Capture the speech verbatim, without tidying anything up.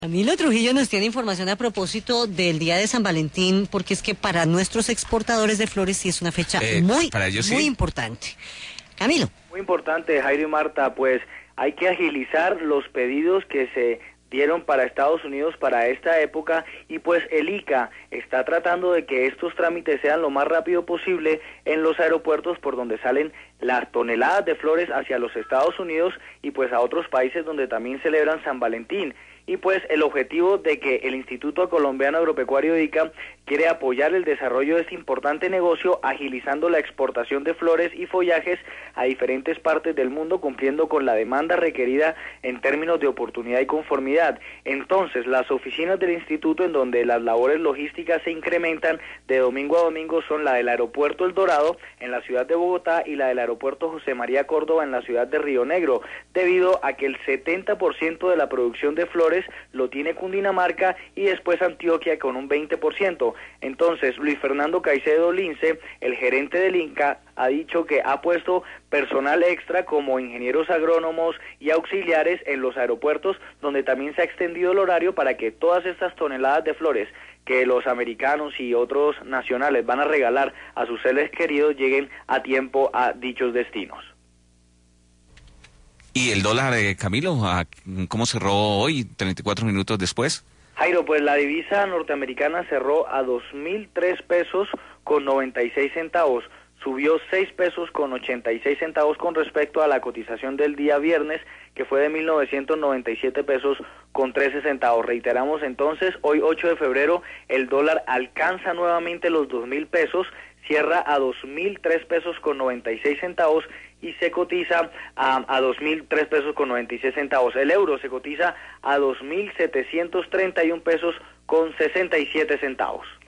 Camilo Trujillo nos tiene información a propósito del Día de San Valentín, porque es que para nuestros exportadores de flores sí es una fecha Eh, muy, para ellos muy sí. importante. Camilo. Muy importante, Jairo y Marta, pues hay que agilizar los pedidos que se dieron para Estados Unidos para esta época y pues el I C A está tratando de que estos trámites sean lo más rápido posible en los aeropuertos por donde salen las toneladas de flores hacia los Estados Unidos y pues a otros países donde también celebran San Valentín. Y pues el objetivo de que el Instituto Colombiano Agropecuario I C A quiere apoyar el desarrollo de este importante negocio, agilizando la exportación de flores y follajes a diferentes partes del mundo, cumpliendo con la demanda requerida en términos de oportunidad y conformidad. Entonces, las oficinas del instituto en donde las labores logísticas se incrementan de domingo a domingo son la del Aeropuerto El Dorado en la ciudad de Bogotá y la del Aeropuerto José María Córdoba en la ciudad de Río Negro, debido a que el setenta por ciento de la producción de flores lo tiene Cundinamarca y después Antioquia con un veinte por ciento. Entonces, Luis Fernando Caicedo Lince, el gerente del INCA, ha dicho que ha puesto personal extra como ingenieros agrónomos y auxiliares en los aeropuertos, donde también se ha extendido el horario para que todas estas toneladas de flores que los americanos y otros nacionales van a regalar a sus seres queridos lleguen a tiempo a dichos destinos. ¿Y el dólar, eh, Camilo, a, cómo cerró hoy, treinta y cuatro minutos después? Jairo, pues la divisa norteamericana cerró a dos mil tres pesos con noventa y seis centavos, subió seis pesos con ochenta y seis centavos con respecto a la cotización del día viernes, que fue de mil novecientos noventa y siete pesos con trece centavos. Reiteramos entonces, hoy ocho de febrero, el dólar alcanza nuevamente los dos mil pesos, cierra a dos mil tres pesos con noventa y seis centavos y se cotiza a, a dos mil tres pesos con noventa y seis centavos. El euro se cotiza a dos mil setecientos treinta y un pesos con sesenta y siete centavos.